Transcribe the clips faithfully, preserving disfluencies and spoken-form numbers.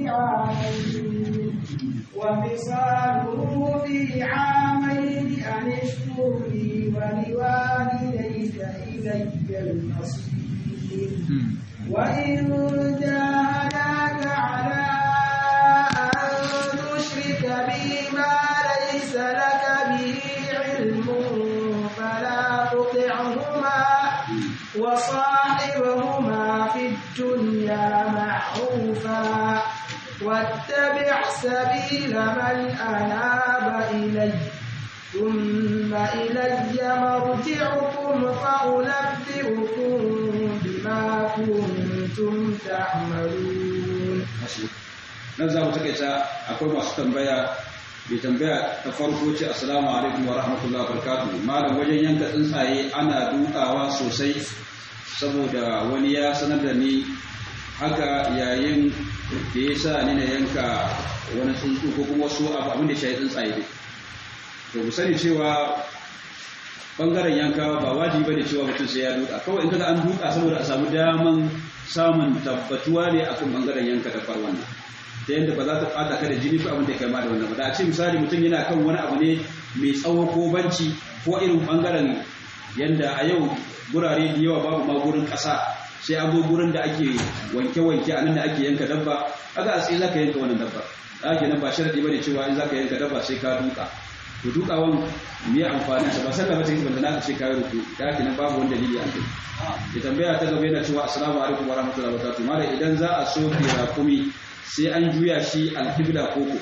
عامين وفصاله في عامين أن اشكر لي ولوالديك إلي المصير وإن جاهداك على أن تشرك بي ما ليس لك به علم فلا تطعهما وصاحبهما في الدنيا معروفا واتبع سبيل من أناب إلي ثم إلي مرجعكم فأنبئكم بما كنتم تعملون. nan za mu takaita akwai masu tambaya bai tambaya ta farko ce assalamu alaikum wa rahmatullahi wa barakatuh malam wajen yanka tsuntsaye ana dukawa sosai saboda wani ya sanar da ni haka yayin da ya sa ni na yanka wani tsuntsu ko kuma wasu abu abin da shi tsuntsaye ne to mu sani cewa bangaren yanka ba wajibi bane cewa mutum sai ya duka kawai in kaga an duka saboda a samu daman samun tabbatuwa ne akan bangaren yanka da far wannan ta yadda ba za ta fada ka da jini ko abin da ya kama da wannan ba da a ce misali mutum yana kan wani abu ne mai tsawo ko banci ko irin bangaren yanda a yau gurare da yawa babu ma gurin ƙasa sai an zo gurin da ake wanke-wanke a nan da ake yanka dabba kaga a tsaye za ka yanka wannan dabba da ake nan ba sharadi ba ne cewa in za ka yanka dabba sai ka duka to dukawan me amfani sa ba sallah ba ta yi banda na ce ka yi ruku da ake nan babu wani dalili a kai ya tambaya ta gaba yana cewa assalamu alaikum wa rahmatullahi wa barakatuh malam idan za a so rakumi sai an juya shi alkibla koko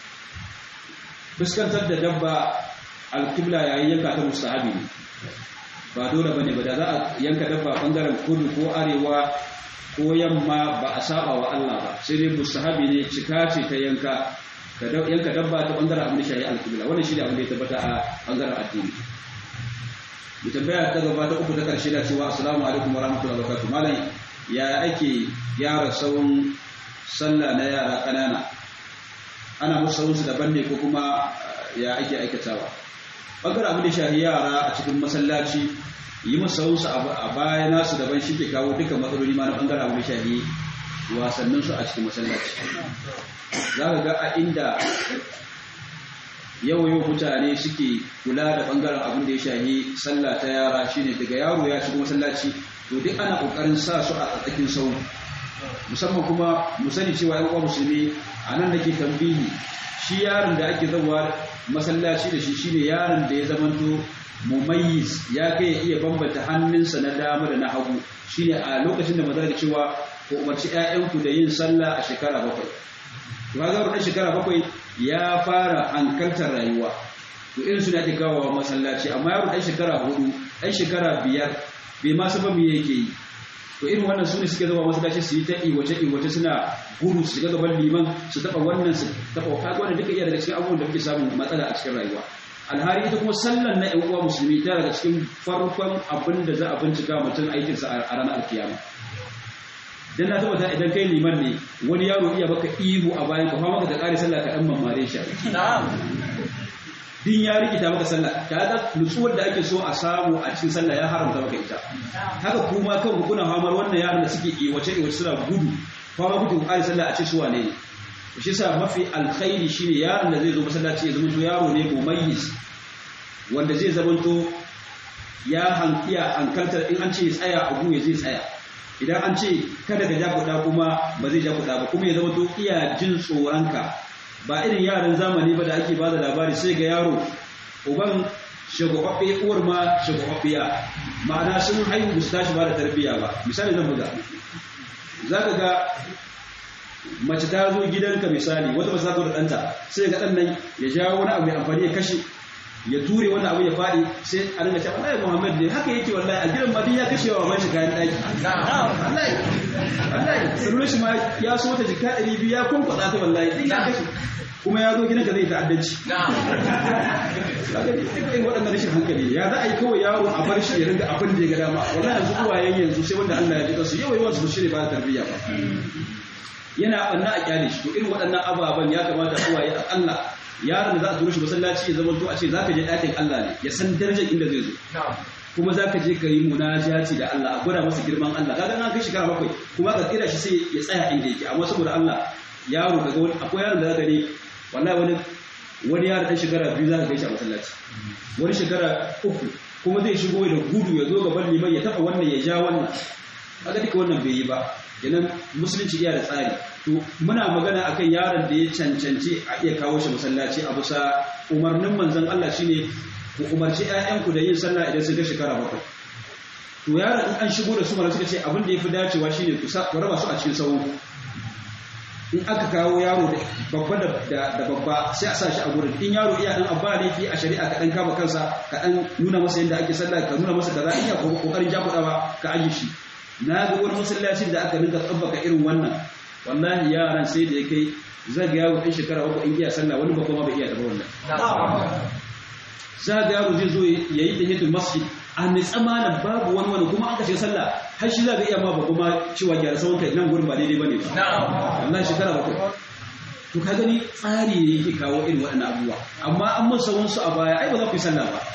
fuskantar da dabba alkibla yayin yanka ta mustahabi ne ba dole bane ba da za a yanka dabba bangaren kudu ko arewa ko yamma ba a saba wa Allah ba sai dai mustahabi ne cika ce ta yanka ka yanka dabba ta bangaren abin da shi alkibla wannan shi ne abin da ya tabbata a bangaren addini mu tambaya ta gaba ta uku ta karshe da cewa assalamu alaikum wa rahmatullahi wa barakatuh malam ya ake gyara sawun sallah na yara ƙanana ana musu sauransu daban ne ko kuma ya ake aikatawa ɓangaren abin da shahi yara a cikin masallaci yi musu sauransu a baya nasu daban shi ke kawo dukkan matsaloli ma na ɓangaren abin da shahi wasanninsu a cikin masallaci za ka ga a inda yawayo mutane suke kula da ɓangaren abin da ya shahi sallah ta yara shine daga yaro ya shigo masallaci to duk ana ƙoƙarin sa su a tsakin sau musamman kuma mu sani cewa yan uwa musulmi a nan nake tambihi shi yaron da ake zawa masallaci da shi shine yaron da ya zamanto mumayyiz ya kai ya iya bambanta hannunsa na dama da na hagu shine a lokacin da mazaka cewa ko umarci ƴaƴanku da yin sallah a shekara bakwai to ga wannan shekara bakwai ya fara hankaltar rayuwa to irin su ne ake kawo masallaci amma yaro ɗan shekara hudu ɗan shekara biyar bai ma saba me yake yi to irin wannan su ne suke zama masallaci su yi ta iwace iwace suna gudu su ga gaban liman su taba wannan su taba kaga wannan duka iya daga cikin abubuwan da muke samun matsala a cikin rayuwa alhari ita kuma sallan na ƴan uwa musulmi ta daga cikin farkon abin da za a bincika mutum aikin sa a ranar alkiyama dan na tabbata idan kai liman ne wani yaro iya baka ihu a bayan ka fa maka da ƙari sallah ka dan mamare shi na'am din ya rikita maka sallah kaga nutsuwar da ake so a samu a cikin sallah ya haramta maka ita haka kuma kan kuna hamar wannan yaran da suke yi wace wace suna gudu fara gudu ƙari sallah a ce su wane ne shi yasa mafi alkhairi shine yaron da zai zo masallaci ya zama to yaro ne mumayyiz wanda zai zama to ya hankiya hankaltar in an ce ya tsaya a guye zai tsaya idan an ce kada ka ja kuɗa kuma ba zai ja kuɗa ba kuma ya zama to iya jin tsoronka ba irin yaran zamani ba da ake ba da labari sai ga yaro uban shagwababbe uwar ma shagwababbiya ma'ana sun haihu su tashi ba da tarbiyya ba misali zan buga za ka ga mace ta zo gidanka misali wata mace ta zo da ɗanta sai ga ɗan nan ya jawo wani abu mai amfani ya kashe ya ture wani abu ya faɗi sai a dinga cewa wallahi Muhammad ne haka yake wallahi a gidan ma din ya kashe wa mace kayan ɗaki wallahi wallahi sai shi ma ya so ta jika ɗari biyu ya kunkwatsa ta wallahi din ya kashe kuma ya zo gidanka zai ta'addanci kaga duk waɗannan rashin hankali ya za a yi kawai yaro a bar shi ya ringa abin da ya ga dama wallahi yanzu uwayen yanzu sai wanda Allah ya ji su yawa yawan su shirye ba da tarbiyya ba yana banna a kyale shi to irin waɗannan ababen ya kamata uwaye akalla yaron da za a turo shi masallaci ya zama to a ce zaka je ɗakin Allah ne ya san darajar inda zai zo kuma zaka je ka yi munajati da Allah a gwada masa girman Allah kaga na kai shekara bakwai kuma ka kira shi sai ya tsaya inda yake amma saboda Allah yaro daga wani akwai yaron da zaka ne wallahi wani wani yaro dan shekara biyu zaka gaishe a masallaci wani shekara uku kuma zai shigo da gudu ya zo gaban liman ya taba wannan ya ja wannan kaga duka wannan bai yi ba kenan musulunci iya da tsari to muna magana akan yaron da ya cancanci a iya kawo shi masallaci a bisa umarnin manzon Allah shine ku umarci ƴaƴanku da yin sallah idan sun ga shekara bakwai to yaron in an shigo da su mara suka ce abin da yafi dacewa shine ku raba su a cikin sahu in aka kawo yaro da babba da babba sai a sa shi a gurin in yaro iya dan abba ne fi a shari'a ka dan kama kansa ka dan nuna masa yadda ake sallah ka nuna masa da za a iya kokarin jakudawa ka aje shi na ga wani masallaci da aka rinka tsabbaka irin wannan wallahi yaran sai da ya kai zaga yaro ɗin shekara uku in iya sallah wani babba ma bai iya da wannan zaga yaro zai zo yayi tahiyatul masjid a mai tsamanin babu wani wani kuma aka shiga sallah har shi zaga iya ma babba ma cewa gyara sawon kai nan gurin ba daidai bane ba wallahi shekara bakwai to ka gani tsari ne yake kawo irin waɗannan abubuwa amma an masa wansu a baya ai ba za ku yi sallah ba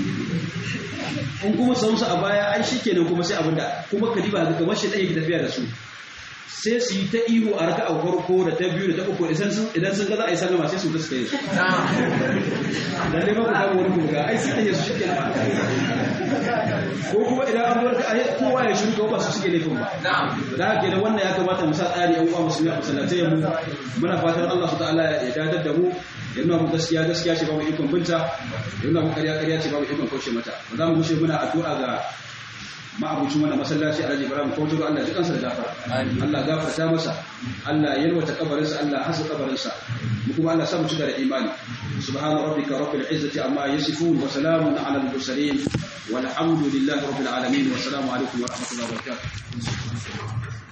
in kuma sauransu a baya ai shikenan kuma sai abinda kuma kadiba ga kamar shi ɗaya yake tafiya da su sai su yi ta ihu a raka'a farko da ta biyu da ta uku idan sun idan sun ga za a yi sallama sai su gaske su dan ne ba ku kawo wani kuma ai sai ta su shikenan ko kuma idan an bar ai kowa ya shiru ba su suke laifin ba da haka da wannan ya kamata mu sa tsari an uwa musulmi a masallatai mu muna fatan Allah subhanahu wa ta'ala ya dadar da mu ya nuna mu gaskiya gaskiya ce ba mu ikon binta ya nuna mu ƙarya ƙarya ce ba mu ikon kauce mata ba za mu gushe muna addu'a ga ma'abucin wannan masallaci Alhaji Ibrahim Kauturu Allah ji kansa da gafara Allah gafarta masa Allah yalwata kabarinsa Allah hasa kabarinsa mu kuma Allah sa mu cika da imani subhana rabbika rabbil izzati amma yasifun wa salamun ala al mursalin walhamdulillahi rabbil alamin wa assalamu alaikum wa rahmatullahi wa barakatuh